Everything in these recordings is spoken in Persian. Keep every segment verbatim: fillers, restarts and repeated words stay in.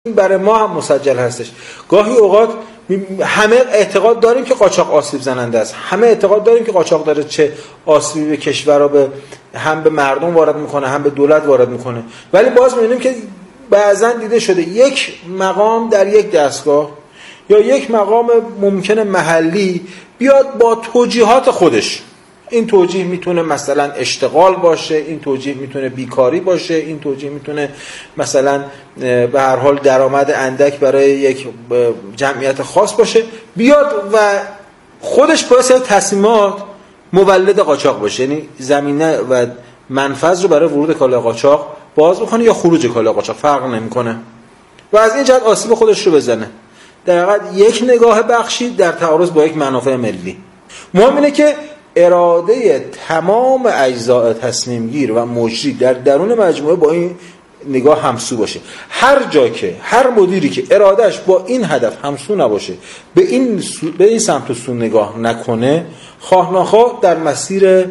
این برای ما هم مسجل هستش. گاهی اوقات همه اعتقاد داریم که قاچاق آسیب زننده است، همه اعتقاد داریم که قاچاق داره چه آسیبی به کشور را به هم به مردم وارد میکنه هم به دولت وارد میکنه، ولی باز میبینیم که بعضا دیده شده یک مقام در یک دستگاه یا یک مقام ممکن محلی بیاد با توجیهات خودش، این توجیه میتونه مثلا اشتغال باشه، این توجیه میتونه بیکاری باشه، این توجیه میتونه مثلا به هر حال درآمد اندک برای یک جمعیت خاص باشه، بیاد و خودش باعث تصمیمات مولد قاچاق باشه، یعنی زمینه و منفذ رو برای ورود کالای قاچاق باز بکنه یا خروج کالای قاچاق، فرق نمیکنه و از این جهت آسیب خودش رو بزنه. در حقیقت یک نگاه بخشی در تعارض با یک منافع ملی. مهم اینه که اراده تمام اجزاء تصمیم گیر و مجری در درون مجموعه با این نگاه همسو باشه. هر جا که هر مدیری که ارادهش با این هدف همسو نباشه، به این سو، به این سمت و سو نگاه نکنه، خواه نخواه در مسیر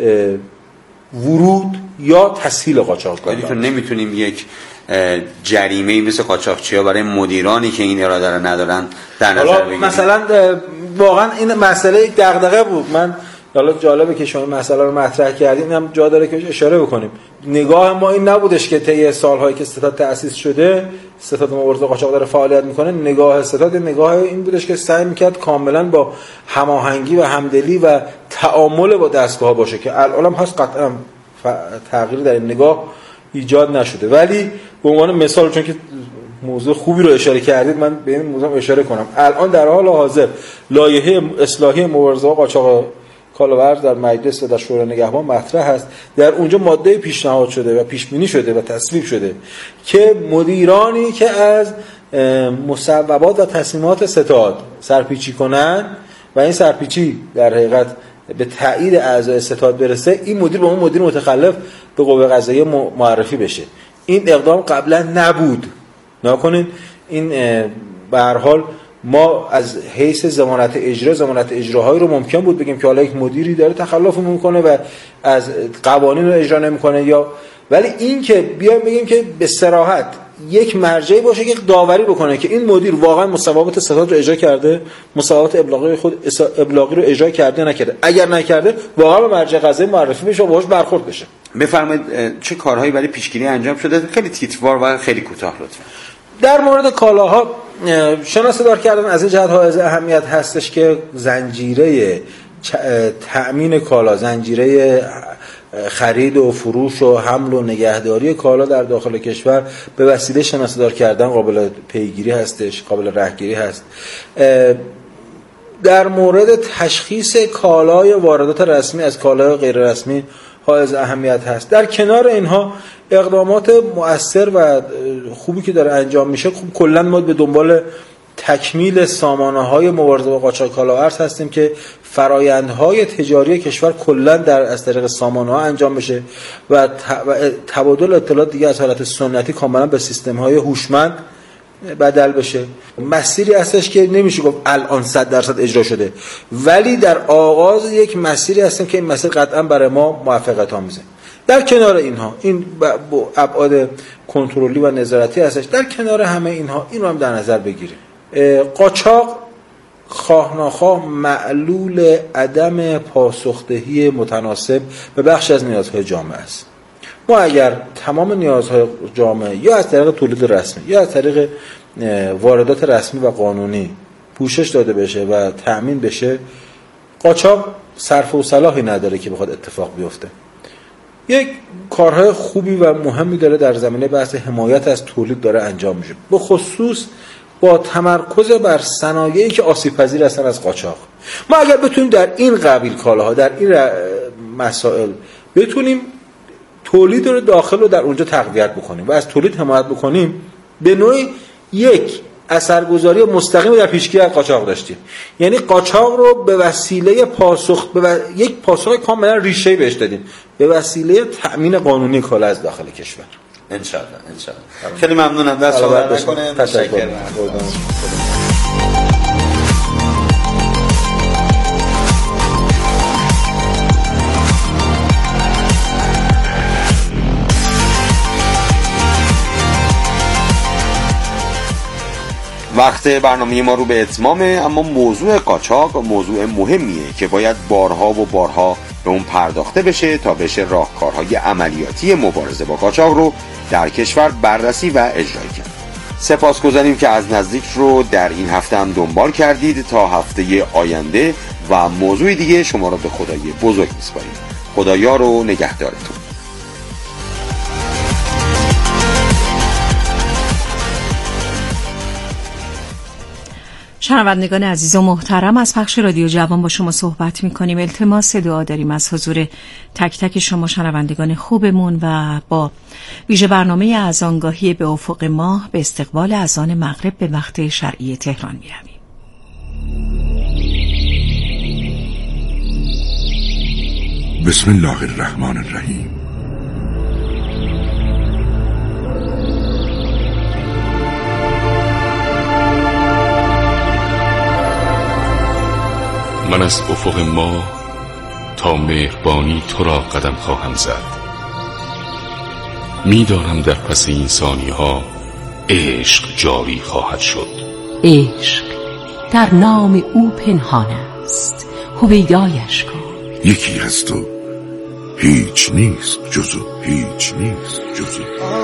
ورود یا تسهیل قاچاق ولی تو نمیتونیم یک جریمه‌ای مثل قاچاقچی‌ها برای مدیرانی که این اراده رو ندارن در نظر بگیریم. مثلا واقعا این مسئله یک دغدغه بود. من حالا جالبه که شما این مسئله رو مطرح کردیم، اینم جا داره که اشاره بکنیم. نگاه ما این نبودش که طی سال‌هایی که ستاد تأسیس شده، ستاد مبارزه قاچاق داره فعالیت میکنه، نگاه ستاد نگاه این بودش که سعی میکرد کاملا با هماهنگی و همدلی و تعامل با دستگاه باشه که الان هم هست، قطعا تغییر در این نگاه ایجاد نشده. ولی به عنوان مثال، چون که موضوع خوبی رو اشاره کردید، من به این موضوع اشاره کنم. الان در حال حاضر لایحه اصلاحی مبارزه قاچاق کالاورز در مجلس و در شورای نگهبان مطرح است. در اونجا ماده پیشنهاد شده و پیش بینی شده و تصویب شده که مدیرانی که از مصوبات و تصمیمات ستاد سرپیچی کنن و این سرپیچی در حقیقت به تایید اعضای ستاد برسه، این مدیر به اون مدیر متخلف به قوه قضاییه معرفی بشه. این اقدام قبلا نبود. نکنین این به هر حال ما از حیث ضمانت اجرا ضمانت اجراهایی رو ممکن بود بگیم که حالا یک مدیری داره تخلف میکنه و از قوانین رو اجرا نمیکنه، یا ولی این که بیایم بگیم که به صراحت یک مرجعی باشه که داوری بکنه که این مدیر واقعا مصوبات ستاد رو اجرا کرده، مصوبات ابلاغی خود ابلاغی رو اجرا کرده نکرده، اگر نکرده واقعا به مرجع قضایی معرفی بشه و باهاش برخورد بشه. بفرمایید چه کارهایی برای پیشگیری انجام شده؟ خیلی تیتروار و خیلی کوتاه لطفا. در مورد کالاها شناسه‌دار کردن از این جهت حائز اهمیت هستش که زنجیره تأمین کالا، زنجیره خرید و فروش و حمل و نگهداری کالا در داخل کشور به وسیله شناسه‌دار کردن قابل پیگیری هستش، قابل رهگیری هست. در مورد تشخیص کالای واردات رسمی از کالای غیر رسمی حائز اهمیت هست. در کنار اینها اقدامات مؤثر و خوبی که داره انجام میشه، خوب کلا ما به دنبال تکمیل سامانه‌های مبارزه با قاچاق کالاورز هستیم که فرآیندهای تجاری کشور کلا در از طریق سامانه‌ها انجام بشه و تبادل اطلاعات دیگه از حالت سنتی کاملا به سیستم‌های هوشمند بدل بشه. مسیری هستش که نمیشه گفت الان صد درصد اجرا شده، ولی در آغاز یک مسیری هستیم که این مسیر قطعا برای ما موفقیت آمیزه. در کنار اینها این ابعاد کنترلی و نظارتی هستش. در کنار همه اینها این رو هم در نظر بگیریم، قاچاق خواه ناخواه معلول عدم پاسخدهی متناسب به بخش از نیازهای جامعه است. ما اگر تمام نیازهای جامعه یا از طریق تولید رسمی یا از طریق واردات رسمی و قانونی پوشش داده بشه و تأمین بشه، قاچاق صرف و صلاحی نداره که بخواد اتفاق بیفته. یک کارهای خوبی و مهمی داره در زمینه بحث حمایت از تولید داره انجام میشه، به خصوص با تمرکز بر صنایعی که آسیب پذیر هستن از قاچاق. ما اگر بتونیم در این قبیل کالاها، در این مسائل بتونیم تولید رو داخل رو در اونجا تقویت بکنیم و از تولید حمایت بکنیم، به نوعی یک اثرگذاری مستقیم در پیشگیری از قاچاق داشتیم. یعنی قاچاق رو به وسیله پاسخ به و... یک پاسخ کاملا ریشه‌ای بهش دادیم به وسیله تأمین قانونی کالا از داخل کشور. ان شاء الله ان شاء الله. خیلی ممنونم. دست شما نکنه. تشکر. وقت برنامه ما رو به اتمامه، اما موضوع قاچاق موضوع مهمیه که باید بارها و بارها به اون پرداخته بشه تا بشه راهکارهای عملیاتی مبارزه با قاچاق رو در کشور بررسی و اجرایی کرد. سپاسگزاریم که از نزدیک رو در این هفته هم دنبال کردید. تا هفته آینده و موضوع دیگه شما رو به خدای بزرگ میسپاریم. خدایا رو نگهدارتون. شنوندگان عزیز و محترم، از پخش رادیو جوان با شما صحبت می‌کنیم. التماس دعا داریم از حضور تک تک شما شنوندگان خوبمون و با ویژه برنامه اذانگاهی به افق ماه به استقبال اذان مغرب به وقت شرعی تهران می‌رویم. بسم الله الرحمن الرحیم. من از افق ماه تا مهربانی تو را قدم خواهم زد. می‌دانم در پس این ثانیه ها عشق جاری خواهد شد. عشق در نام او پنهان است، هویدایش کن. یکی هست و هیچ نیست جزو هیچ نیست جزو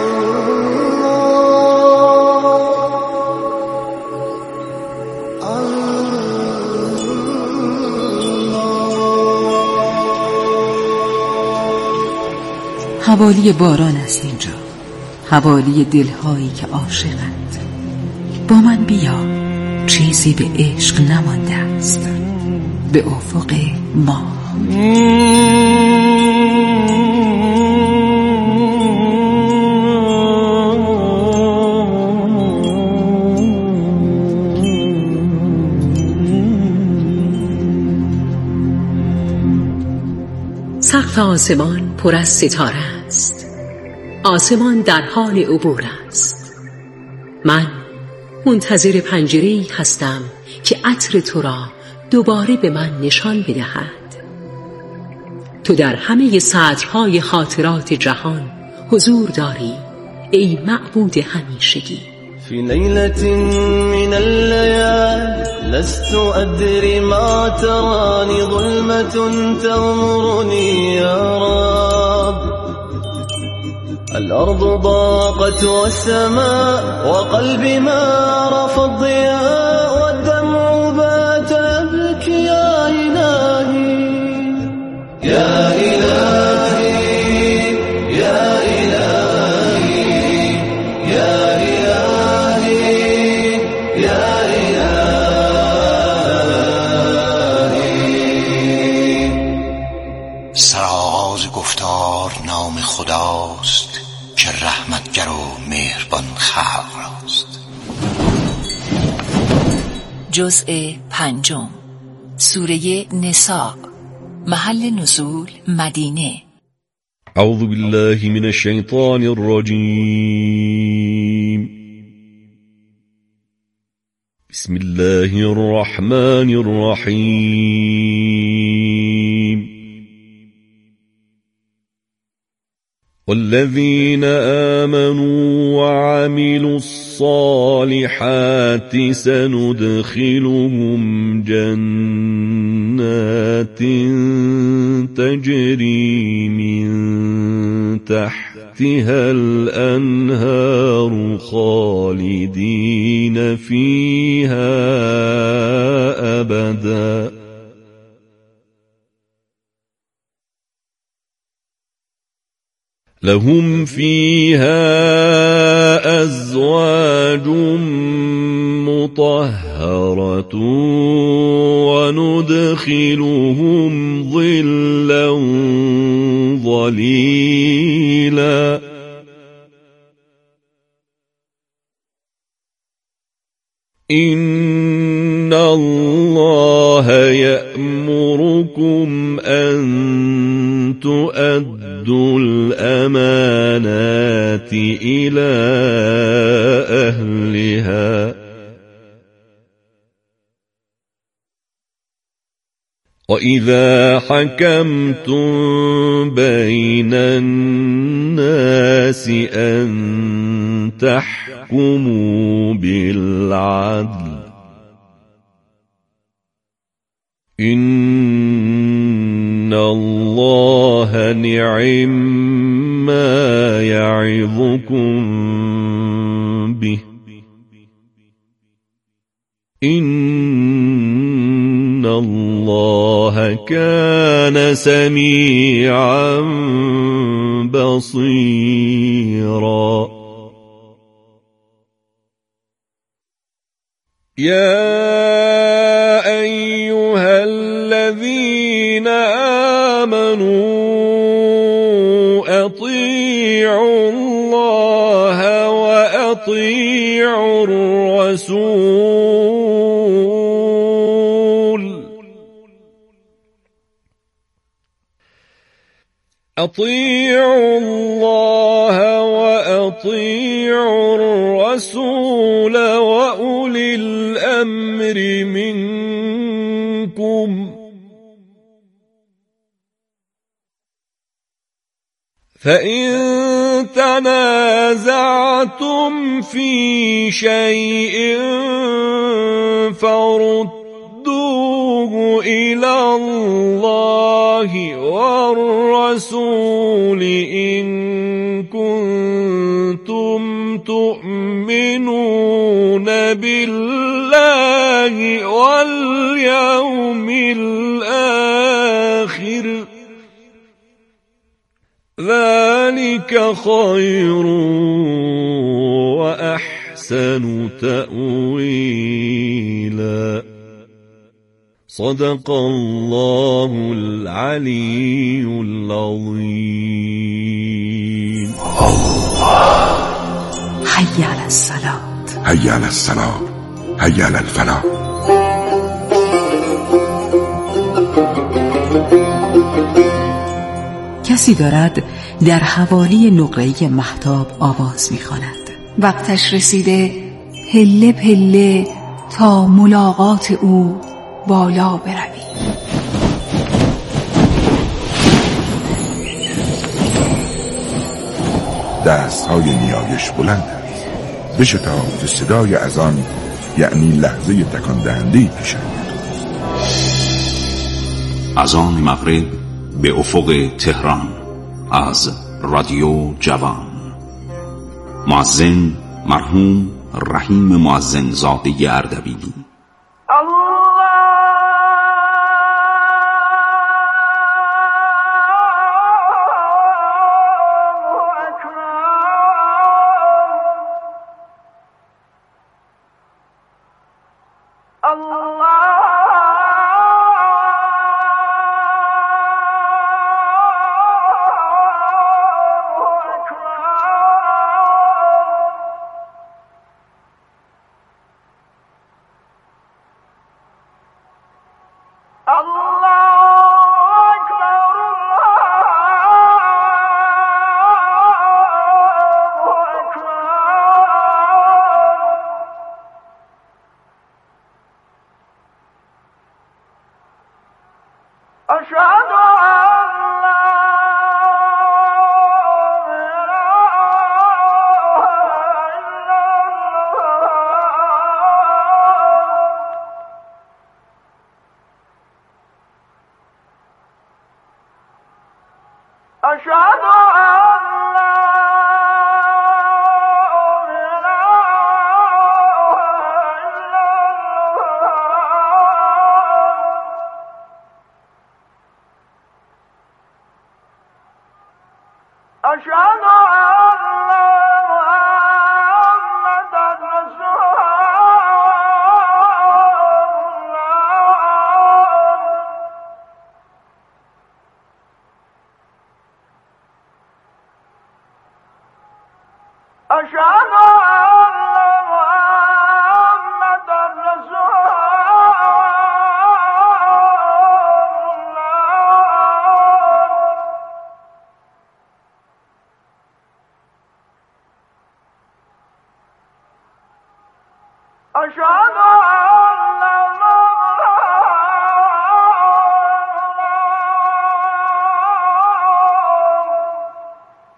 حوالی باران است اینجا، حوالی دلهایی که عاشقند. با من بیا، چیزی به عشق نمانده است. به افق ماه. سقف آسمان پر از ستاره است. آسمان در حال عبور است. من منتظر پنجره‌ای هستم که عطر تو را دوباره به من نشان بدهد. تو در همه سطرهای خاطرات جهان حضور داری ای معبود همیشگی. في ليلة من الليال لست أدري ما تراني ظلمة تغمرني يا رب. الأرض ضاقت والسماء وقلبي ما رفض الضياء والدمع بات يبكي يا إلهي يا إلهي يا إلهي يا سرآغاز گفتار نام خداست که رحمتگر و مهربان خلق راست. جزء پنجم، سوره نساء، محل نزول مدینه. اعوذ بالله من الشیطان الرجیم. بسم الله الرحمن الرحیم. والذين آمنوا وعملوا الصالحات سندخلهم جنات تجري من تحتها الأنهار خالدين فيها أبدا لهم فيها أزواج مطهرة وندخلهم ظلا ظليلا إن الله يأمركم أن تؤدوا الأمانات إلى أهلها وإذا حكمتم بين الناس أن تحكموا بالعدل والعدل إن الله نعم ما يعظكم به إن الله كان سميعا بصيرا يا أيها الذين آمنوا أطيعوا الله وأطيعوا الرسول أطيعوا الله وأطيعوا الرسول وأولي الأمر منكم فإن تنازعتم في شيء فردوه إلى الله والرسول إن كنتم تؤمنون بالله واليوم الآخر ذلك خير وأحسن تأويلا صدق الله العلي العظيم حي على الصلاة حي على الصلاة حي على الفلاح. کسی دارد در حوالی نقره‌ای مهتاب آواز می‌خواند. وقتش رسیده پله پله تا ملاقات او بالا بروی. دست‌های نیایش بلند است. بشتاب که صدای اذان یعنی لحظه تکان دهنده پیش آید. اذان مغرب به افق تهران از رادیو جوان. مؤذن مرحوم رحیم مؤذن زاده اردبیلی.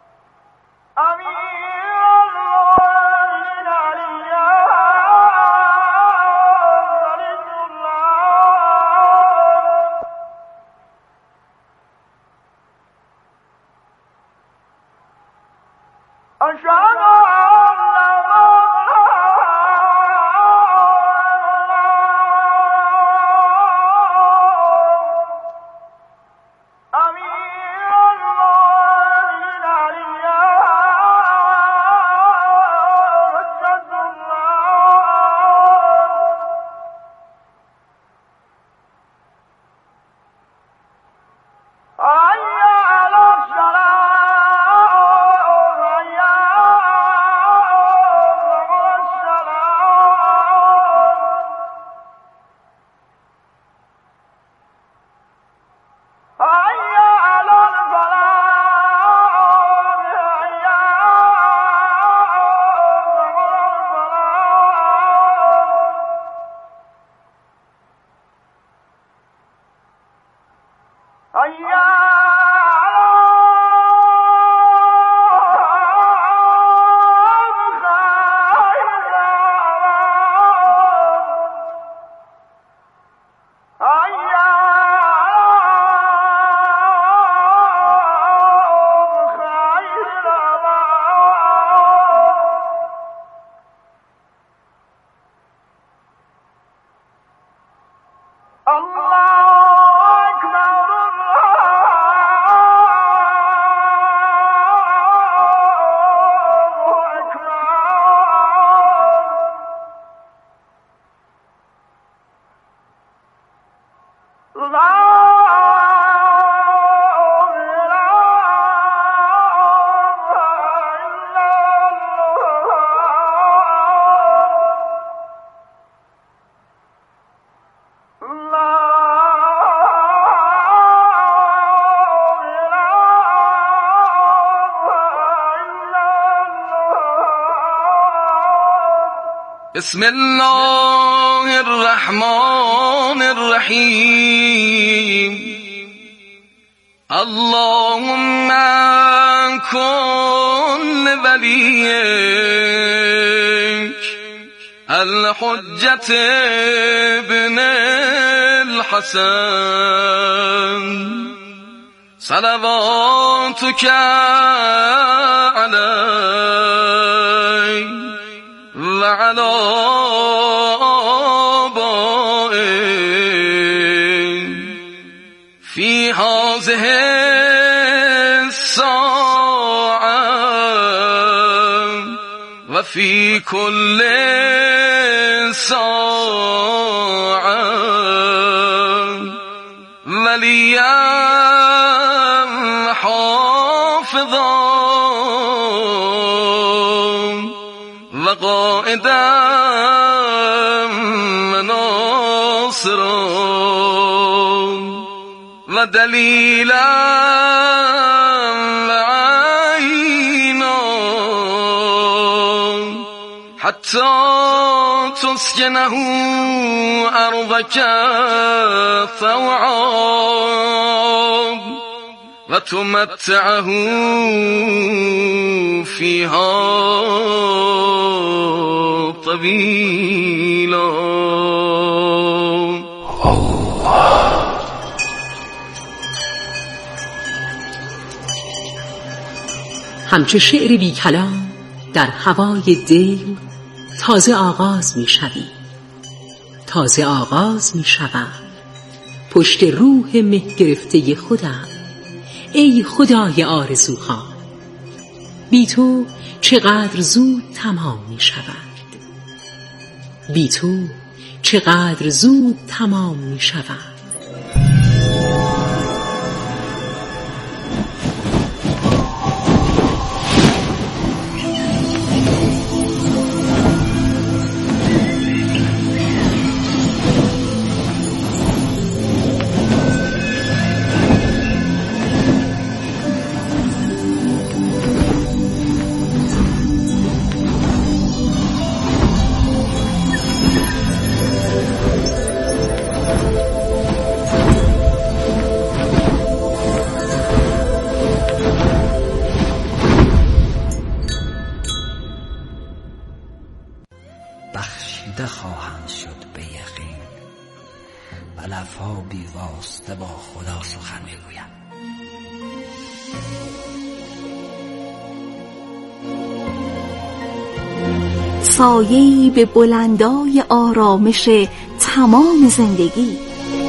Oh بسم الله الرحمن الرحیم اللهم کن ولیک الحجة ابن الحسن صلواتك علیه و علی آبائه فی هذه الساعة و فی کل ساعة ولیا حافظا و قائدا و ناصرا و دلیلا و عینا حتی تسکنه ارضك طوعا و تمتعه فیها طویلا. همچو شعر بی کلام در هوای دل تازه آغاز می شوی، تازه آغاز می شوم پشت روح مه گرفته خودم. ای خدای آرزوها، بی تو چقدر زود تمام می شود، بی تو چقدر زود تمام می شود. بخشیده خواهند شد به یقین و لب‌ها بی واسطه با خدا سخن میگویم. سایه‌ای به بلندای آرامش تمام زندگی،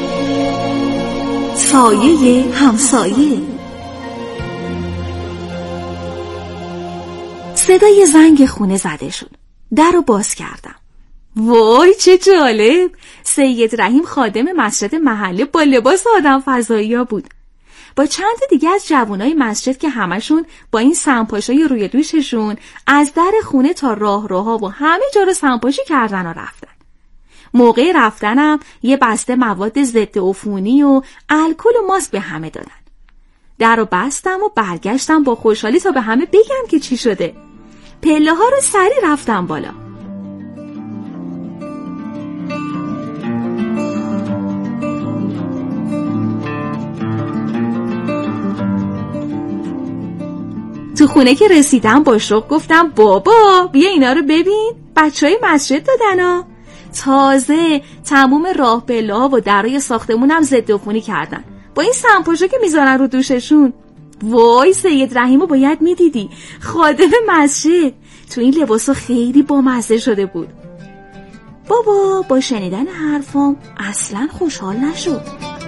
سایه همسایه. صدای زنگ خونه زده شد. در رو باز کردم. وای چه جالب! سید رحیم خادم مسجد محله با لباس آدم فضایی‌ها بود. با چند دیگه از جوانای مسجد که همشون با این سمپاشای روی دوششون از در خونه تا راه روها و همه جا رو سمپاشی کردن و رفتن. موقع رفتنم یه بسته مواد ضد عفونی و الکل و ماسک به همه دادن. در رو بستم و برگشتم با خوشحالی تا به همه بگم که چی شده. پله ها رو سری رفتم بالا. تو خونه که رسیدم با شوق گفتم بابا بیا اینا رو ببین، بچهای مسجد دادن ها. تازه تموم راه پله ها و درای ساختمونم ضد عفونی کردن با این سمپاشا که میذارن رو دوششون. وای سید رحیمو باید میدیدی، خادم مسجد تو این لباسا خیلی بامزه شده بود. بابا با شنیدن حرفام اصلا خوشحال نشد.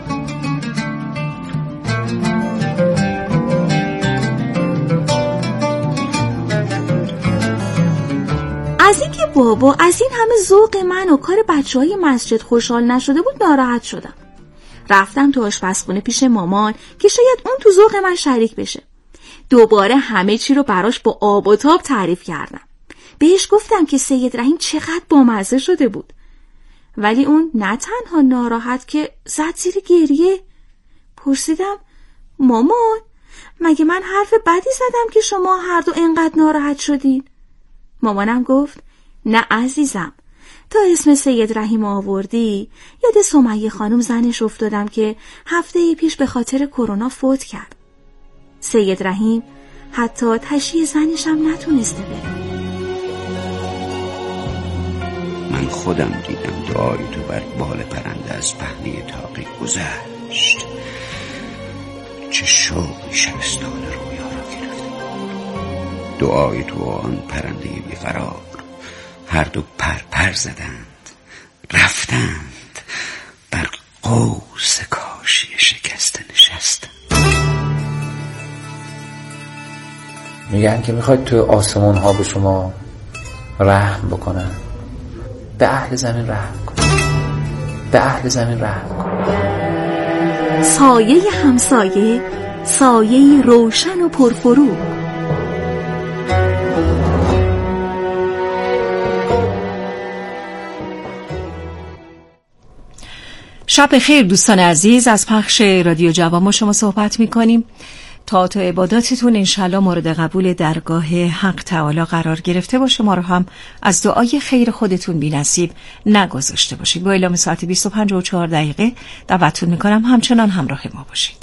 از اینکه بابا از این همه ذوق من و کار بچهای مسجد خوشحال نشده بود ناراحت شدم. رفتم تو آشپزخونه پیش مامان که شاید اون تو ذوق من شریک بشه. دوباره همه چی رو براش با آب و تاب تعریف کردم. بهش گفتم که سید رحیم چقدر بامزه شده بود. ولی اون نه تنها ناراحت که زد زیر گریه. پرسیدم مامان مگه من حرف بدی زدم که شما هر دو انقدر ناراحت شدین؟ مامانم گفت نه عزیزم، تا اسم سید رحیم آوردی یاد سمیه خانم زنش افتادم که هفته پیش به خاطر کرونا فوت کرد. سید رحیم حتی تشییع زنش هم نتونسته بره. من خودم دیدم دعای تو بر بال پرنده از پهنه تاقی گذشت. چه شوقی شبستان رویا را گرفت. دعای تو آن پرنده بیقرار هر دو پر پر زدند، رفتند بر قوس کاشی شکسته نشستند. میگن که میخواید توی آسمون ها به شما رحم بکنن، به اهل زمین رحم کن، به اهل زمین رحم کن. سایه همسایه، سایه روشن و پرفروغ. شب خیر دوستان عزیز، از پخش رادیو جوان ما شما صحبت میکنیم تا تا عباداتتون انشالله مورد قبول درگاه حق تعالی قرار گرفته باشه. ما رو هم از دعای خیر خودتون بی نصیب نگذاشته باشید. با اعلام ساعت بیست و پنج و چهار دقیقه دعوتتون میکنم همچنان همراه ما باشید.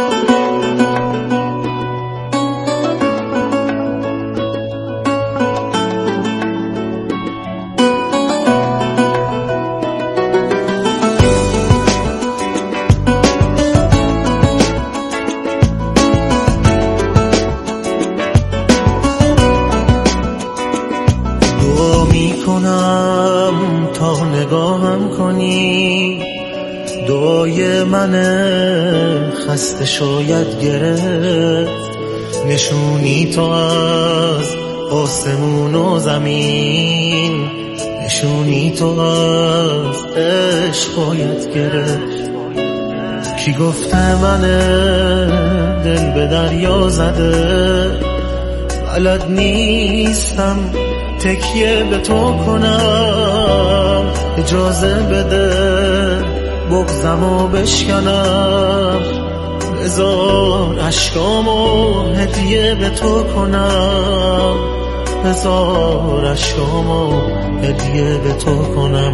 دعای من خسته شاید گرفت، نشونی تو از آسمون و زمین، نشونی تو از عشق باید گرفت. کی گفته من دل به دریا زده، بلد نیستم تکیه به تو کنم، اجازه بده بغضمو بشکنم، بذار اشکامو هدیه به تو کنم، بذار اشکامو هدیه به تو کنم.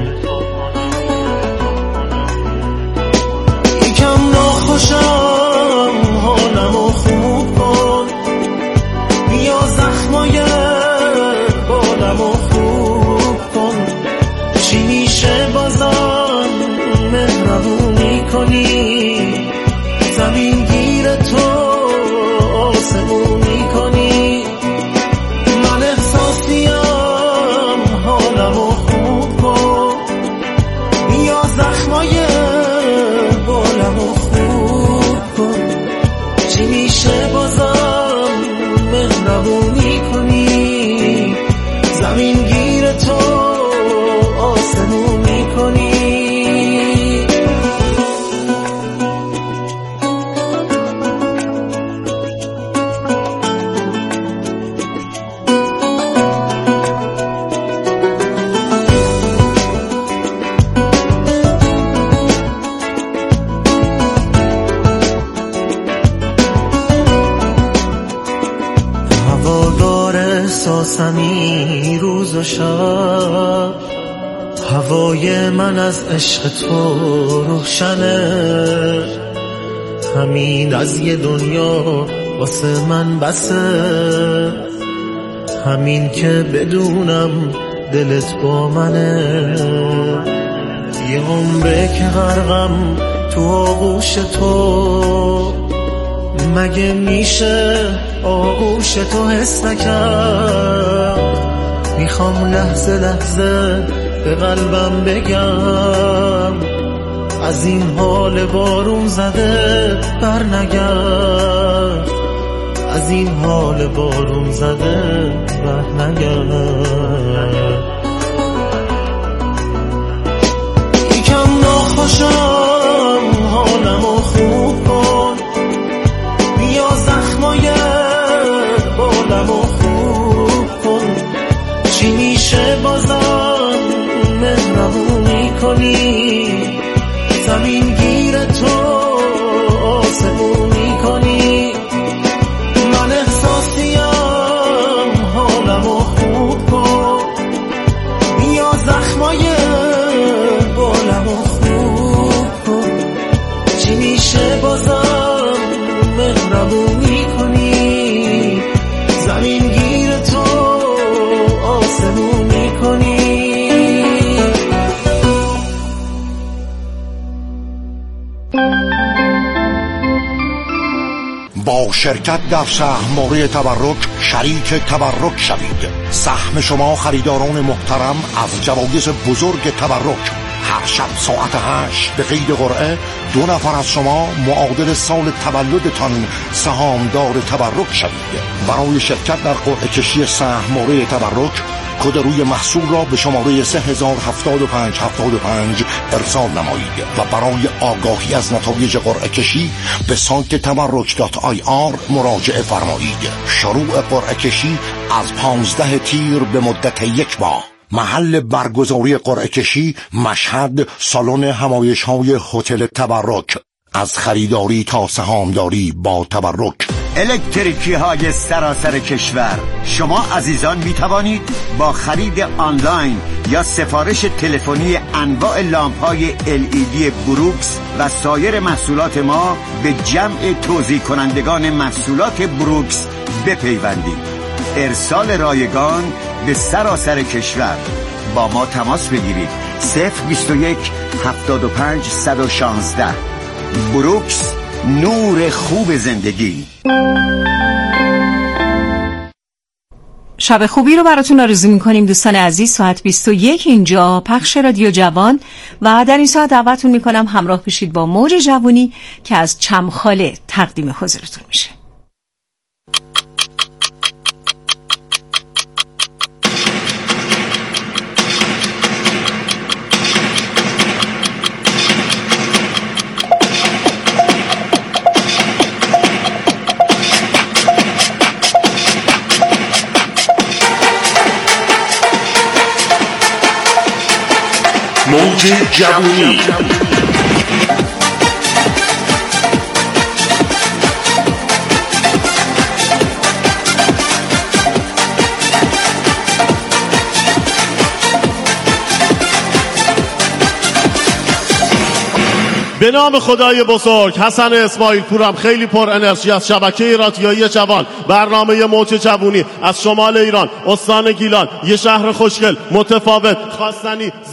یکم ناخوشم حالمو خوب کن، بیا زخمای بالمو خوب کن، چی میشه بازم مهربونی کنی، زمین گیر تو آسمونی کنی. من احساسیم حالمو خوب کن، بیا زخمای بالمو خوب کن، چی میشه بازم مهربونی کنی، زمین گیر تو آسمونی کنی. احساسمی روز و شب، هوای من از عشق تو روشنه، همین از یه دنیا واسه من بسه، همین که بدونم دلت با منه، یه عمره که غرقم تو آغوش تو، مگه میشه آغوش تو حس نکرد، میخوام لحظه لحظه به قلبم بگم، از این حال بارون زده بر نگرد، از این حال بارون زده بر نگرد. یکم ناخوشم حالمو خوب کن، بیا زخمای بالمو خوب کن، چی میشه بازم مهربونی کنی، زمین گیر تو آسمونی کنی. من احساسیم حالمو خوب کن، بیا زخمای بالم و خوب کن. چی میشه بازم مهربونی کنی، زمین گیر تو آسمونی کنی. با شرکت در سهم‌موری تبرک شریک تبرک شوید. سهم شما خریداران محترم از جوایز بزرگ تبرک. هر شب ساعت هشت به قید قرعه دو نفر از شما معادل سال تولدتان سهامدار تبرک شوید. برای شرکت در قرعه کشی سهم‌موری تبرک کد روی محصول را به شماره سه هزار هفتاد و پنج هفتاد و پنج ارسال نمایید و برای آگاهی از نتایج قرعه کشی به سایت تبرک دات آی آر مراجعه فرمایید. شروع قرعه کشی از پانزده تیر به مدت یک ماه. محل برگزاری قرعه کشی مشهد، سالن همایش‌های هتل تبرک. از خریداری تا سهامداری با تبرک. الکتریکی های سراسر کشور، شما عزیزان می توانید با خرید آنلاین یا سفارش تلفنی انواع لامپ های ال ای دی بروکس و سایر محصولات ما به جمع توزیع کنندگان محصولات بروکس بپیوندید. ارسال رایگان به سراسر کشور. با ما تماس بگیرید. صفر بیست و یک هفتاد و پنج صد و شانزده. بروکس، نور خوب زندگی. شب خوبی رو براتون آرزو می‌کنیم دوستان عزیز. ساعت بیست و یک اینجا پخش رادیو جوان و در این ساعت دعوتتون می‌کنم همراه بشید با موج جوانی که از چمخاله تقدیم حضورتون میشه. موج جوانی. به نام خدای بزرگ. حسن اسماعیل پورم، خیلی پر انرژی از شبکه رادیویی جوان. برنامه موج جوانی از شمال ایران، استان گیلان، یه شهر خوشگل، متفاوت، خواستنی.